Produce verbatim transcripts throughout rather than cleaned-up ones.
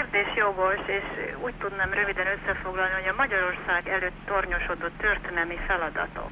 kérdés jogos, és úgy tudnám röviden összefoglalni, hogy a Magyarország előtt tornyosodott történelmi feladatok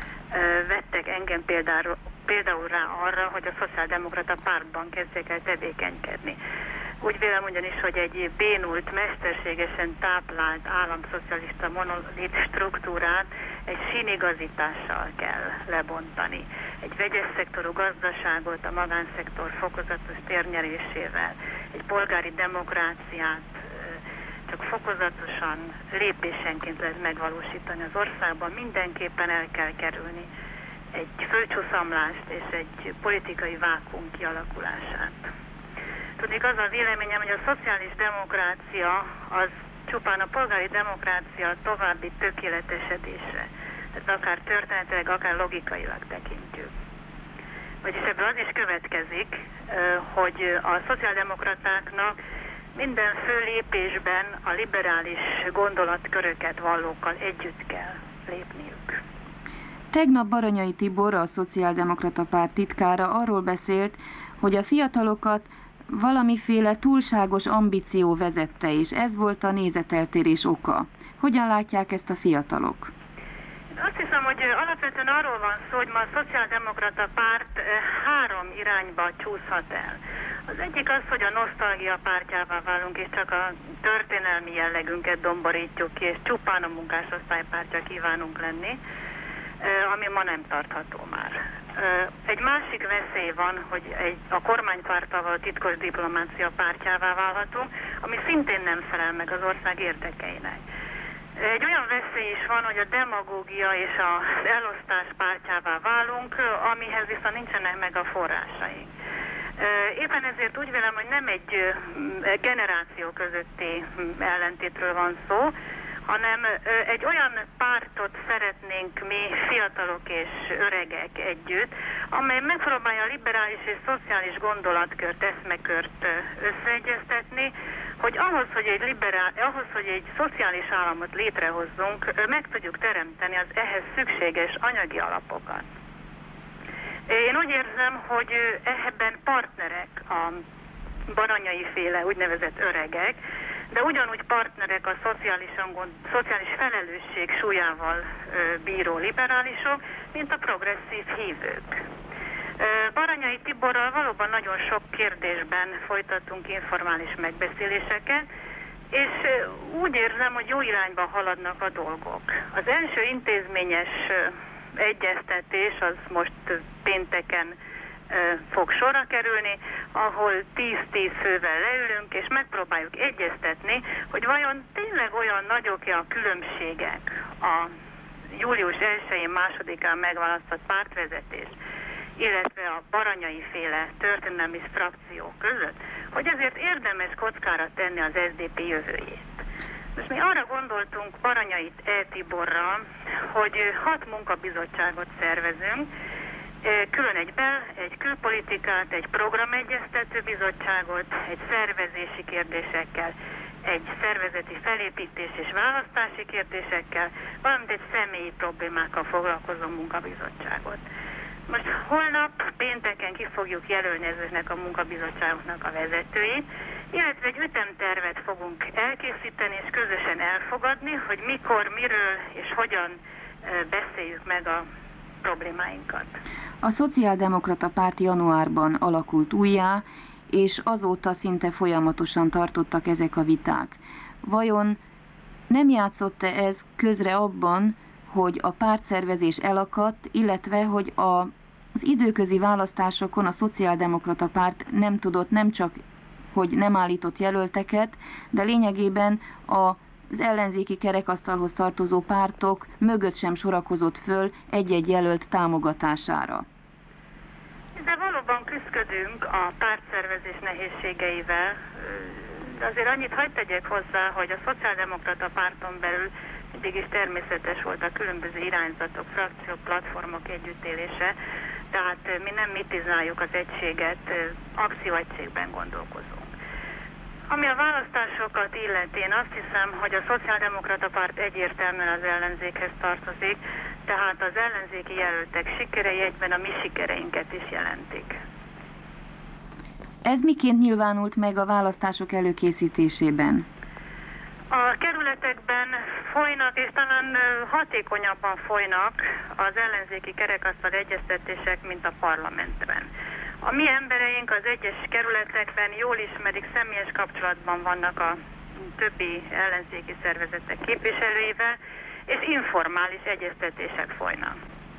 vettek engem például, például rá arra, hogy a Szociáldemokrata Pártban kezdjek el tevékenykedni. Úgy vélem ugyanis, hogy egy bénult, mesterségesen táplált államszocialista monolit struktúrát egy sínigazítással kell lebontani. Egy vegyes szektorú gazdaságot a magánszektor fokozatos térnyerésével, egy polgári demokráciát csak fokozatosan, lépésenként lehet megvalósítani az országban. Mindenképpen el kell kerülni egy földcsúszamlást és egy politikai vákuum kialakulását. Tudnék, az a véleményem, hogy a szociális demokrácia az csupán a polgári demokrácia további tökéletesedése. Ez akár történetileg, akár logikailag tekintjük. Vagyis ebből az is következik, hogy a szociáldemokratáknak minden főlépésben a liberális gondolatköröket vallókkal együtt kell lépniük. Tegnap Baranyai Tibor, a Szociáldemokrata Párt titkára arról beszélt, hogy a fiatalokat valamiféle túlságos ambíció vezette, és ez volt a nézeteltérés oka. Hogyan látják ezt a fiatalok? Azt hiszem, hogy alapvetően arról van szó, hogy ma a Szociáldemokrata Párt három irányba csúszhat el. Az egyik az, hogy a nosztalgia pártjává válunk, és csak a történelmi jellegünket domborítjuk ki, és csupán a munkásosztály pártja kívánunk lenni, ami ma nem tartható már. Egy másik veszély van, hogy egy, a kormánypárttal való titkos diplomácia pártjává válhatunk, ami szintén nem felel meg az ország érdekeinek. Egy olyan veszély is van, hogy a demagógia és az elosztás pártjává válunk, amihez viszont nincsenek meg a forrásaink. Éppen ezért úgy vélem, hogy nem egy generáció közötti ellentétről van szó, hanem egy olyan pártot szeretnénk mi, fiatalok és öregek együtt, amely megpróbálja a liberális és szociális gondolatkört, eszmekört összeegyeztetni, hogy ahhoz, hogy egy liberál, ahhoz, hogy egy szociális államot létrehozzunk, meg tudjuk teremteni az ehhez szükséges anyagi alapokat. Én úgy érzem, hogy ebben partnerek a baranyai féle úgynevezett öregek, de ugyanúgy partnerek a szociális felelősség súlyával bíró liberálisok, mint a progresszív hívők. Baranyai Tiborral valóban nagyon sok kérdésben folytattunk informális megbeszéléseket, és úgy érzem, hogy jó irányba haladnak a dolgok. Az első intézményes egyeztetés az most pénteken fog sorra kerülni, ahol tíz-tíz fővel leülünk, és megpróbáljuk egyeztetni, hogy vajon tényleg olyan nagyok-e a különbségek a július elsején, másodikán megválasztott pártvezetés, illetve a baranyai féle történelmi frakció között, hogy ezért érdemes kockára tenni az es zé pé jövőjét. Most mi arra gondoltunk Baranyai E. Tiborral, hogy hat munkabizottságot szervezünk, külön egy bel, egy külpolitikát, egy programegyeztető bizottságot, egy szervezési kérdésekkel, egy szervezeti felépítés és választási kérdésekkel, valamint egy személyi problémákkal foglalkozó munkabizottságot. Most holnap, pénteken ki fogjuk jelölni ezeknek a munkabizottságoknak a vezetőit, illetve egy ütemtervet fogunk elkészíteni és közösen elfogadni, hogy mikor, miről és hogyan beszéljük meg a problémáinkat. A Szociáldemokrata Párt januárban alakult újjá, és azóta szinte folyamatosan tartottak ezek a viták. Vajon nem játszott-e ez közre abban, hogy a pártszervezés elakadt, illetve hogy a, az időközi választásokon a Szociáldemokrata Párt nem tudott, nem csak, hogy nem állított jelölteket, de lényegében a az ellenzéki kerekasztalhoz tartozó pártok mögött sem sorakozott föl egy-egy jelölt támogatására. De valóban küzdködünk a pártszervezés nehézségeivel. De azért annyit hadd tegyek hozzá, hogy a Szociáldemokrata Párton belül mindig is természetes volt a különböző irányzatok, frakciók, platformok együttélése, tehát mi nem mitizáljuk az egységet, akcióegységben gondolkozunk. Ami a választásokat illeti, én azt hiszem, hogy a Szociáldemokrata Párt egyértelműen az ellenzékhez tartozik, tehát az ellenzéki jelöltek sikerei egyben a mi sikereinket is jelentik. Ez miként nyilvánult meg a választások előkészítésében? A kerületekben folynak, és talán hatékonyabban folynak az ellenzéki kerekasztal egyeztetések, mint a parlamentben. A mi embereink az egyes kerületekben jól ismerik, személyes kapcsolatban vannak a többi ellenzéki szervezetek képviselőivel, és informális egyeztetések folynak.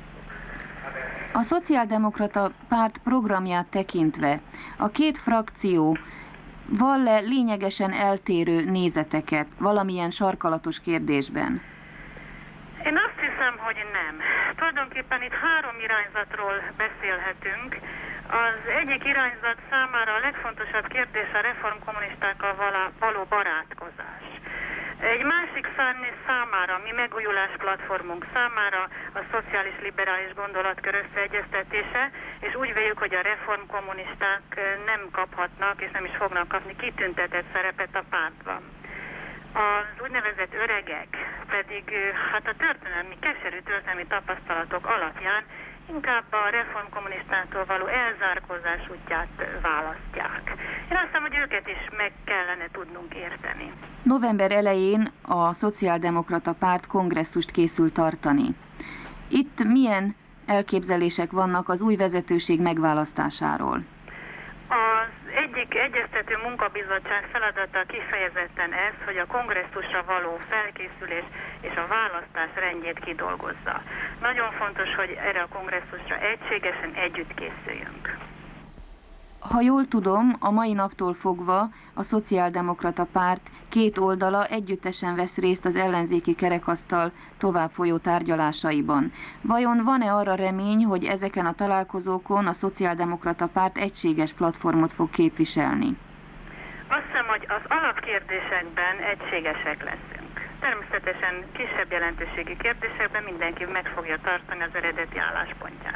A Szociáldemokrata Párt programját tekintve a két frakció vall-e lényegesen eltérő nézeteket valamilyen sarkalatos kérdésben? Én azt hiszem, hogy nem. Tulajdonképpen itt három irányzatról beszélhetünk. Az egyik irányzat számára a legfontosabb kérdés a reformkommunistákkal való barátkozás. Egy másik számára, mi megújulás platformunk számára a szociális liberális gondolatkör összeegyeztetése, és úgy véljük, hogy a reformkommunisták nem kaphatnak, és nem is fognak kapni kitüntetett szerepet a pártban. Az úgynevezett öregek pedig hát a történelmi, keserű történelmi tapasztalatok alapján inkább a reformkommunistától való elzárkózás útját választják. Én azt hiszem, hogy őket is meg kellene tudnunk érteni. November elején a Szociáldemokrata Párt kongresszust készül tartani. Itt milyen elképzelések vannak az új vezetőség megválasztásáról? Az egyik egyeztető munkabizottság feladata kifejezetten ez, hogy a kongresszusra való felkészülés és a választás rendjét kidolgozza. Nagyon fontos, hogy erre a kongresszusra egységesen együtt készüljünk. Ha jól tudom, a mai naptól fogva a Szociáldemokrata Párt két oldala együttesen vesz részt az ellenzéki kerekasztal tovább folyó tárgyalásaiban. Vajon van-e arra remény, hogy ezeken a találkozókon a Szociáldemokrata Párt egységes platformot fog képviselni? Azt hiszem, hogy az alapkérdésekben egységesek leszünk. Természetesen kisebb jelentőségi kérdésekben mindenki meg fogja tartani az eredeti álláspontját.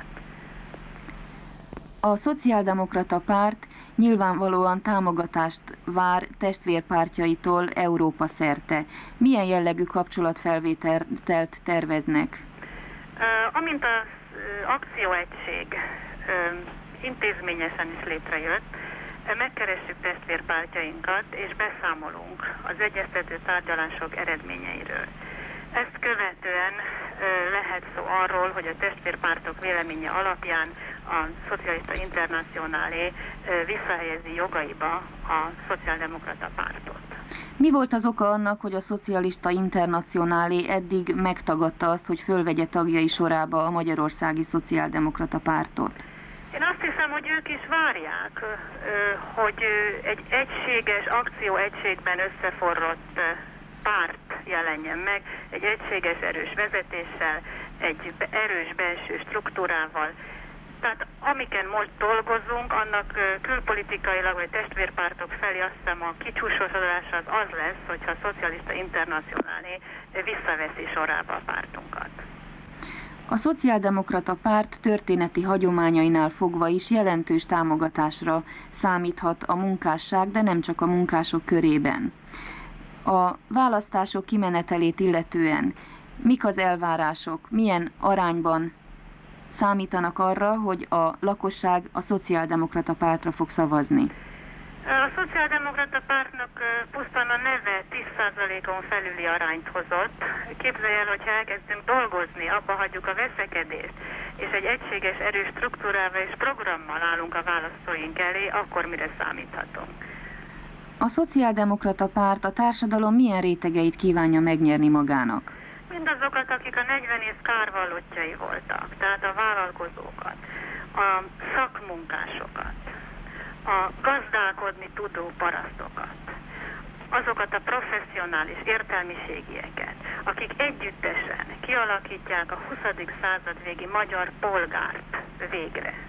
A Szociáldemokrata Párt nyilvánvalóan támogatást vár testvérpártjaitól Európa szerte. Milyen jellegű kapcsolatfelvételt terveznek? Uh, amint az uh, akcióegység uh, intézményesen is létrejött, uh, megkeressük testvérpártjainkat és beszámolunk az egyeztető tárgyalások eredményeiről. Ezt követően lehet szó arról, hogy a testvérpártok véleménye alapján a Szocialista Internacionálé visszahelyezi jogaiba a Szociáldemokrata Pártot. Mi volt az oka annak, hogy a Szocialista Internacionálé eddig megtagadta azt, hogy fölvegye tagjai sorába a Magyarországi Szociáldemokrata Pártot? Én azt hiszem, hogy ők is várják, hogy egy egységes akcióegységben összeforrott párt jelenjen meg, egy egységes erős vezetéssel, egy erős belső struktúrával. Tehát amiken most dolgozunk, annak külpolitikailag vagy testvérpártok felé azt hiszem a kicsúsosodása az az lesz, hogyha a Szocialista Internacionálé visszaveszi sorába a pártunkat. A Szociáldemokrata Párt történeti hagyományainál fogva is jelentős támogatásra számíthat a munkásság, de nem csak a munkások körében. A választások kimenetelét illetően mik az elvárások, milyen arányban számítanak arra, hogy a lakosság a Szociáldemokrata Pártra fog szavazni? A Szociáldemokrata Pártnak pusztán a neve tíz százalékon felüli arányt hozott. Képzelj el, hogyha elkezdünk dolgozni, abba hagyjuk a veszekedést, és egy egységes erős struktúrával és programmal állunk a választóink elé, akkor mire számíthatunk? A Szociáldemokrata Párt a társadalom milyen rétegeit kívánja megnyerni magának? Mindazokat, akik a negyven év kárvallottjai voltak, tehát a vállalkozókat, a szakmunkásokat, a gazdálkodni tudó parasztokat, azokat a professzionális értelmiségieket, akik együttesen kialakítják a huszadik század végi magyar polgárt végre.